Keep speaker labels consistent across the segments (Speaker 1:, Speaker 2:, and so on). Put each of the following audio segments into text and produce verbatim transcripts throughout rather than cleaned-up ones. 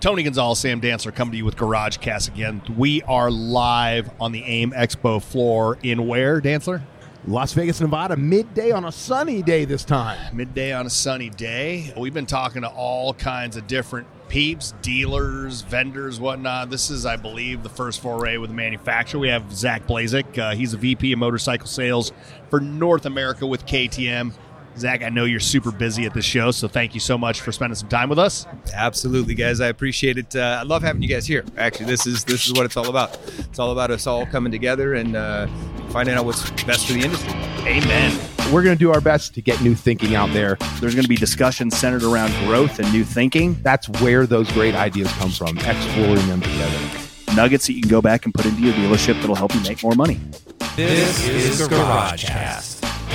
Speaker 1: Tony Gonzalez, Sam Dancer, coming to you with Garage Cast again. We are live on the AIM Expo floor in where, Dancer?
Speaker 2: Las Vegas, Nevada, midday on a sunny day this time.
Speaker 1: Midday on a sunny day. We've been talking to all kinds of different peeps, dealers, vendors, whatnot. This is, I believe, the first foray with the manufacturer. We have Zach Blazik. Uh, he's a V P of motorcycle sales for North America with K T M. Zach, I know you're super busy at this show, so thank you so much for spending some time with us.
Speaker 3: Absolutely, guys. I appreciate it. Uh, I love having you guys here. Actually, this is this is what it's all about. It's all about us all coming together and uh, finding out what's best for the industry.
Speaker 1: Amen.
Speaker 2: We're going to do our best to get new thinking out there.
Speaker 1: There's going to be discussions centered around growth and new thinking.
Speaker 2: That's where those great ideas come from, exploring them together.
Speaker 1: Nuggets that you can go back and put into your dealership that'll help you make more money.
Speaker 4: This, this is Garage Cast.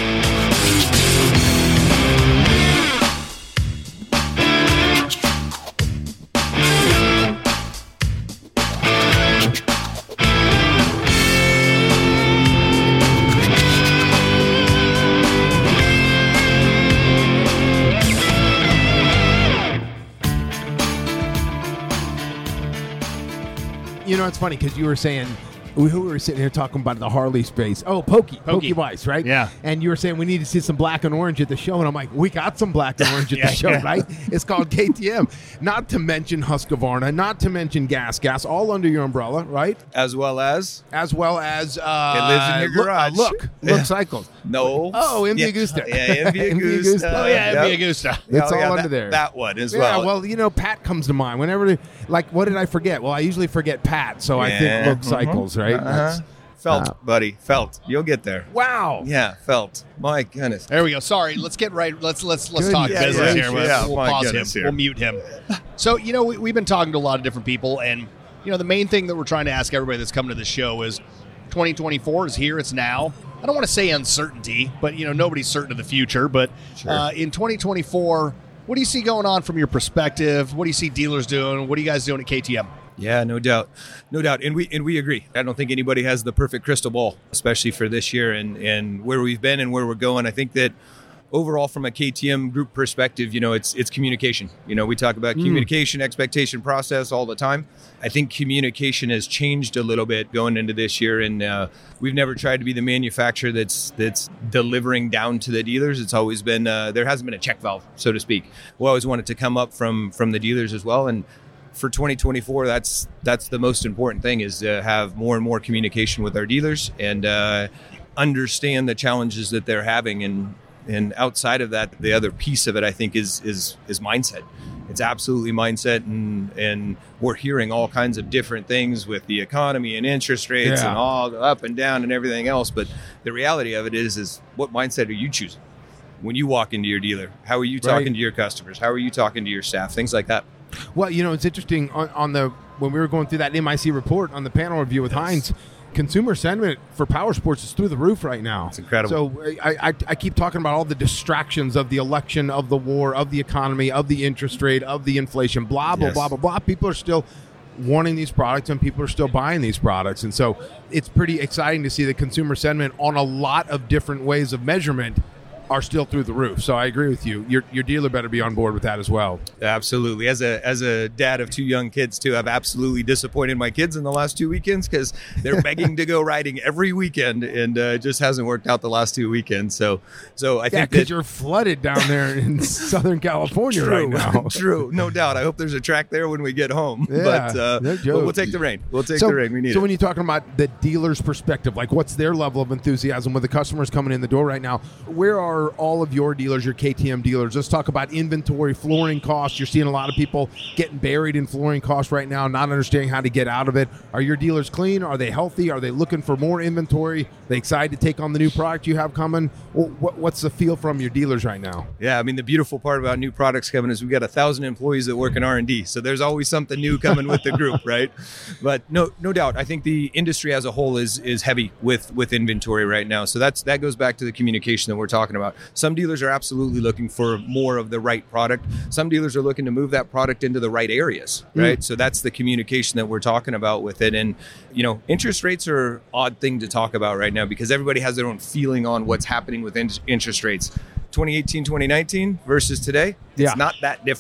Speaker 2: You know, it's funny because you were saying, we were sitting here talking about the Harley space. Oh, Pokey, Pokey Weiss, right?
Speaker 1: Yeah.
Speaker 2: And you were saying we need to see some black and orange at the show. And I'm like, we got some black and orange at
Speaker 1: yeah,
Speaker 2: the show,
Speaker 1: yeah.
Speaker 2: right? It's called K T M. Not to mention Husqvarna, not to mention Gas Gas, all under your umbrella, right?
Speaker 3: As well as?
Speaker 2: As well as... Uh,
Speaker 3: It lives in your garage.
Speaker 2: Look, look, look
Speaker 3: Yeah.
Speaker 2: Cycles.
Speaker 3: No.
Speaker 2: Oh, M V
Speaker 3: yeah.
Speaker 2: Agusta.
Speaker 3: Yeah, M V
Speaker 2: M V
Speaker 3: Agusta.
Speaker 2: Agusta.
Speaker 1: Oh, yeah,
Speaker 3: Yep.
Speaker 1: M V Agusta.
Speaker 2: It's
Speaker 3: Oh,
Speaker 2: all
Speaker 3: yeah,
Speaker 2: under
Speaker 3: that,
Speaker 2: there.
Speaker 3: That one as
Speaker 2: Yeah,
Speaker 3: well.
Speaker 2: well, you know, Pat comes to mind. Whenever, like, what did I forget? Well, I usually forget Pat, so I think
Speaker 3: Yeah.
Speaker 2: Look Cycles, right?
Speaker 3: Uh-huh.
Speaker 2: That's-
Speaker 3: Felt,
Speaker 2: uh,
Speaker 3: buddy. Felt. You'll get there.
Speaker 2: Wow.
Speaker 3: Yeah, felt. My goodness.
Speaker 1: There we go. Sorry, let's get right. Let's let's let's
Speaker 2: Good.
Speaker 1: talk
Speaker 2: Yeah,
Speaker 1: business
Speaker 3: yeah,
Speaker 1: here. We'll,
Speaker 3: yeah.
Speaker 1: we'll
Speaker 3: My
Speaker 1: pause him.
Speaker 3: goodness here.
Speaker 1: We'll mute him. So you know we, we've been talking to a lot of different people, and you know the main thing that we're trying to ask everybody that's coming to the show is, twenty twenty-four is here. It's now. I don't want to say uncertainty, but you know nobody's certain of the future. But
Speaker 3: Sure.
Speaker 1: uh, in twenty twenty-four, what do you see going on from your perspective? What do you see dealers doing? What are you guys doing at K T M?
Speaker 3: Yeah, no doubt, no doubt, and we and we agree. I don't think anybody has the perfect crystal ball, especially for this year and and where we've been and where we're going. I think that overall, from a K T M group perspective, you know, it's it's communication. You know, we talk about
Speaker 2: Mm.
Speaker 3: communication, expectation, process all the time. I think communication has changed a little bit going into this year, and uh, we've never tried to be the manufacturer that's that's delivering down to the dealers. It's always been uh, there hasn't been a check valve, so to speak. We always want it to come up from from the dealers as well, and for twenty twenty-four, that's that's the most important thing, is to have more and more communication with our dealers and uh, understand the challenges that they're having. And and outside of that, the other piece of it, I think, is is is mindset. It's absolutely mindset, and and we're hearing all kinds of different things with the economy and interest rates
Speaker 2: Yeah.
Speaker 3: and all the up and down and everything else. But the reality of it is, is what mindset are you choosing when you walk into your dealer? How are you talking
Speaker 2: Right.
Speaker 3: to your customers? How are you talking to your staff? Things like that.
Speaker 2: Well, you know, it's interesting on, on the when we were going through that M I C report on the panel review with Heinz, consumer sentiment for power sports is through the roof right now.
Speaker 3: It's incredible.
Speaker 2: So I, I, I keep talking about all the distractions of the election, of the war, of the economy, of the interest rate, of the inflation, blah, blah,
Speaker 3: Yes.
Speaker 2: blah, blah, blah. People are still wanting these products and people are still buying these products. And so it's pretty exciting to see the consumer sentiment on a lot of different ways of measurement are still through the roof. So I agree with you. Your your dealer better be on board with that as well.
Speaker 3: Absolutely. As a as a dad of two young kids too, I've absolutely disappointed my kids in the last two weekends because they're begging to go riding every weekend, and uh, it just hasn't worked out the last two weekends. So so I
Speaker 2: Yeah,
Speaker 3: think
Speaker 2: because
Speaker 3: that
Speaker 2: you're flooded down there in Southern California
Speaker 3: true,
Speaker 2: right now.
Speaker 3: true, no doubt. I hope there's a track there when we get home.
Speaker 2: Yeah,
Speaker 3: but, uh,
Speaker 2: no
Speaker 3: but
Speaker 2: joke.
Speaker 3: we'll take the rain. We'll take
Speaker 2: so,
Speaker 3: the rain. We need
Speaker 2: so
Speaker 3: it.
Speaker 2: when you're talking about the dealer's perspective, like what's their level of enthusiasm with the customers coming in the door right now? Where are all of your dealers, your K T M dealers? Let's talk about inventory, flooring costs. You're seeing a lot of people getting buried in flooring costs right now, not understanding how to get out of it. Are your dealers clean? Are they healthy? Are they looking for more inventory? Are they excited to take on the new product you have coming? What, what's the feel from your dealers right now?
Speaker 3: Yeah, I mean, the beautiful part about new products coming is we've got a thousand employees that work in R and D, so there's always something new coming with the group, right? But no, no doubt, I think the industry as a whole is is heavy with with inventory right now. So that's that goes back to the communication that we're talking about. Some dealers are absolutely looking for more of the right product. Some dealers are looking to move that product into the right areas, right? Mm. So that's the communication that we're talking about with it. And you know, interest rates are an odd thing to talk about right now because everybody has their own feeling on what's happening with in- interest rates. twenty eighteen, twenty nineteen versus today,
Speaker 2: yeah.
Speaker 3: it's not that different.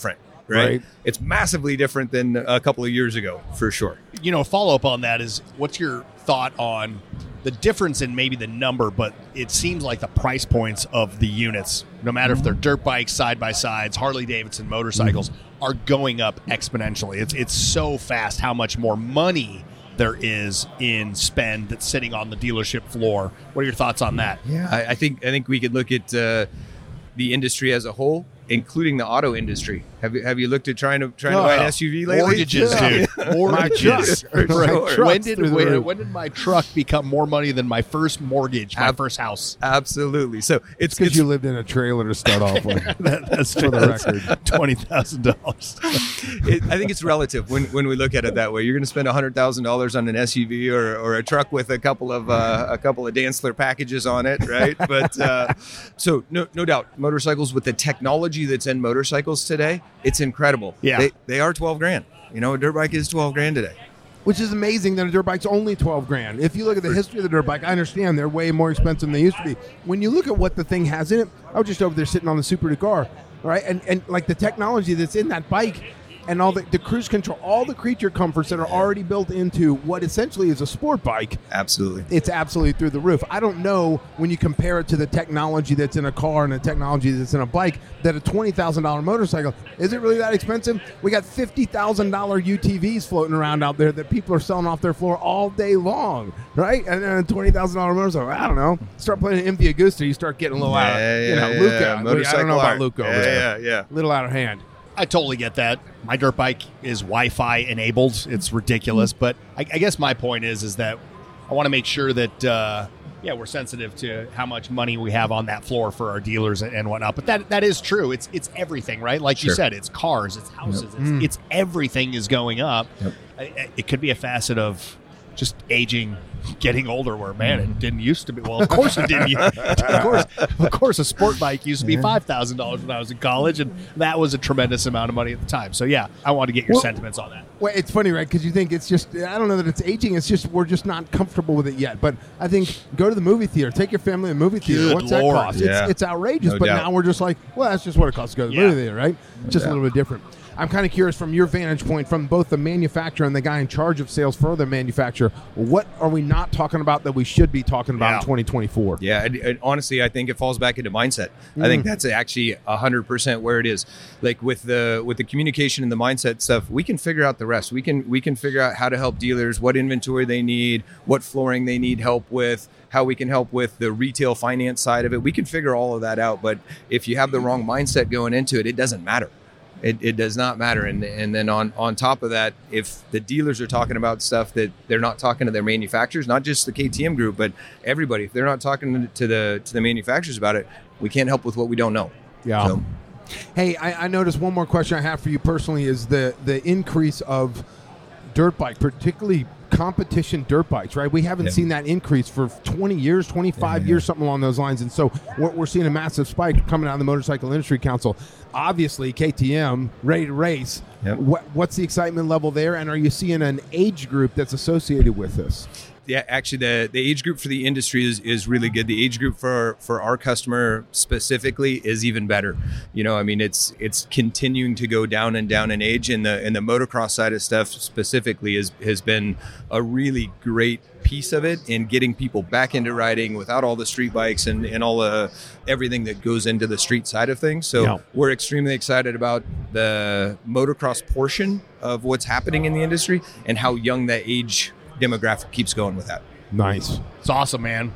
Speaker 3: right?
Speaker 2: Right.
Speaker 3: It's massively different than a couple of years ago, for sure.
Speaker 1: You know, follow up on that is what's your thought on the difference in maybe the number, but it seems like the price points of the units, no matter if they're dirt bikes, side by sides, Harley Davidson motorcycles, mm-hmm. are going up exponentially. It's it's so fast how much more money there is in spend that's sitting on the dealership floor. What are your thoughts on that?
Speaker 3: Yeah, I, I think I think we could look at uh, the industry as a whole, including the auto industry. Have you have you looked at trying to trying
Speaker 2: Oh,
Speaker 3: to buy an S U V lately?
Speaker 1: Mortgages,
Speaker 2: Yeah.
Speaker 1: dude. Mortgages.
Speaker 3: For sure.
Speaker 1: When did
Speaker 2: through the
Speaker 1: when,
Speaker 2: roof.
Speaker 1: when did my truck become more money than my first mortgage, my
Speaker 3: Ab-
Speaker 1: first house?
Speaker 3: Absolutely. So it's
Speaker 2: Because
Speaker 3: it's
Speaker 2: you lived in a trailer to start off with.
Speaker 1: That, that's
Speaker 2: For the
Speaker 1: that's
Speaker 2: record.
Speaker 1: twenty thousand dollars.
Speaker 3: it, I think it's relative when, when we look at it that way. You're going to spend one hundred thousand dollars on an S U V or, or a truck with a couple of uh, a couple of Dantzler packages on it, right? But uh, so no no doubt, motorcycles with the technology that's in motorcycles today, it's incredible.
Speaker 1: Yeah.
Speaker 3: they, they are twelve grand. You know, a dirt bike is twelve grand today.
Speaker 2: Which is amazing that a dirt bike's only twelve grand. If you look at the history of the dirt bike, I understand they're way more expensive than they used to be. When you look at what the thing has in it, I was just over there sitting on the Super Ducar, right? And and like the technology that's in that bike and all the, the cruise control, all the creature comforts that are already built into what essentially is a sport bike,
Speaker 3: Absolutely.
Speaker 2: it's absolutely through the roof. I don't know when you compare it to the technology that's in a car and the technology that's in a bike that a twenty thousand dollars motorcycle, is it really that expensive? We got fifty thousand dollars U T Vs floating around out there that people are selling off their floor all day long, right? And then a twenty thousand dollars motorcycle, I don't know. Start playing an M V Agusta, you start getting a little out of, you know,
Speaker 3: yeah,
Speaker 2: Luca.
Speaker 3: yeah.
Speaker 2: I
Speaker 3: Motorcycle
Speaker 2: don't know about
Speaker 3: art.
Speaker 2: Luca over
Speaker 3: Yeah,
Speaker 2: there.
Speaker 3: yeah, yeah.
Speaker 2: A little out of hand.
Speaker 1: I totally get that. My dirt bike is Wi-Fi enabled. It's ridiculous, but I, I guess my point is is that I want to make sure that uh, yeah, we're sensitive to how much money we have on that floor for our dealers and, and whatnot. But that that is true. It's it's everything, right? Like you
Speaker 3: Sure.
Speaker 1: said, it's cars, it's houses,
Speaker 3: Yep.
Speaker 1: it's,
Speaker 2: Mm.
Speaker 1: it's everything is going up.
Speaker 3: Yep.
Speaker 1: I- I- It could be a facet of just aging, getting older. Where man, it didn't used to be. Well, of course it didn't. of course, of course, a sport bike used to be five thousand dollars when I was in college, and that was a tremendous amount of money at the time. So yeah, I want to get your
Speaker 2: Well-
Speaker 1: sentiments on that.
Speaker 2: Well, it's funny, right? Because you think it's just, I don't know that it's aging. It's just, we're just not comfortable with it yet. But I think go to the movie theater. Take your family to the movie theater.
Speaker 1: Good
Speaker 2: What's
Speaker 1: Lord.
Speaker 2: that cost?
Speaker 3: Yeah.
Speaker 2: It's, it's outrageous.
Speaker 3: No
Speaker 2: but
Speaker 3: doubt.
Speaker 2: now we're just like, well, that's just what it costs to go to the
Speaker 1: Yeah.
Speaker 2: movie theater, right? Just a
Speaker 3: doubt.
Speaker 2: little bit different. I'm kind of curious from your vantage point, from both the manufacturer and the guy in charge of sales for the manufacturer, what are we not talking about that we should be talking about
Speaker 1: Yeah.
Speaker 2: in twenty twenty-four?
Speaker 3: Yeah, and, and honestly, I think it falls back into mindset. I think that's actually a hundred percent where it is. Like with the with the communication and the mindset stuff, we can figure out the rest. We can we can figure out how to help dealers, what inventory they need, what flooring they need help with, how we can help with the retail finance side of it. We can figure all of that out. But if you have the wrong mindset going into it, it doesn't matter. It, it does not matter. And and then on, on top of that, if the dealers are talking about stuff that they're not talking to their manufacturers, not just the K T M group, but everybody, if they're not talking to the to the manufacturers about it, we can't help with what we don't know.
Speaker 2: Yeah.
Speaker 3: So,
Speaker 2: Hey, I, I noticed one more question I have for you personally is the the increase of dirt bike, particularly competition dirt bikes, right? We haven't
Speaker 3: Yeah.
Speaker 2: seen that increase for twenty years, twenty-five
Speaker 3: Yeah.
Speaker 2: years, something along those lines. And so we're, we're seeing a massive spike coming out of the Motorcycle Industry Council. Obviously, K T M, ready to race.
Speaker 3: Yep.
Speaker 2: What, what's the excitement level there? And are you seeing an age group that's associated with this?
Speaker 3: yeah, actually, the, the age group for the industry is, is really good. The age group for for our customer specifically is even better. You know, I mean, it's it's continuing to go down and down in age, and the and the motocross side of stuff specifically is has been a really great piece of it in getting people back into riding without all the street bikes and, and all the everything that goes into the street side of things. So
Speaker 2: Yeah.
Speaker 3: we're extremely excited about the motocross portion of what's happening in the industry and how young that age demographic keeps going with that.
Speaker 2: Nice.
Speaker 1: It's awesome, man.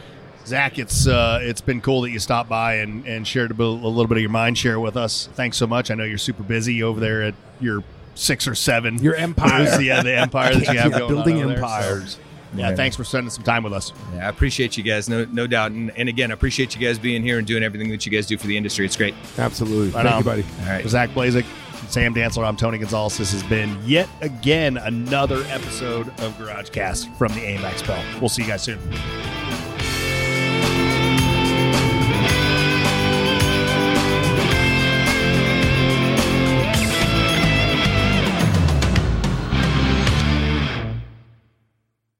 Speaker 1: Zach, it's uh, it's been cool that you stopped by and, and shared a, bit, a little bit of your mind share with us. Thanks so much. I know you're super busy over there at your six or seven.
Speaker 2: Your empire.
Speaker 1: yeah, the empire that you have
Speaker 2: Yeah,
Speaker 1: going
Speaker 2: building
Speaker 1: on over there.
Speaker 2: empires.
Speaker 1: So, yeah,
Speaker 3: Yeah.
Speaker 1: thanks for spending some time with us.
Speaker 3: Yeah, I appreciate you guys, no no doubt. And, and again, I appreciate you guys being here and doing everything that you guys do for the industry. It's great.
Speaker 2: Absolutely.
Speaker 1: Right
Speaker 2: Thank
Speaker 1: on.
Speaker 2: you, buddy.
Speaker 3: All right.
Speaker 1: For Zach Blazik, Sam Dantzler, I'm Tony Gonzalez. This has been yet again another episode of GarageCast from the A M X Bell. We'll see you guys soon.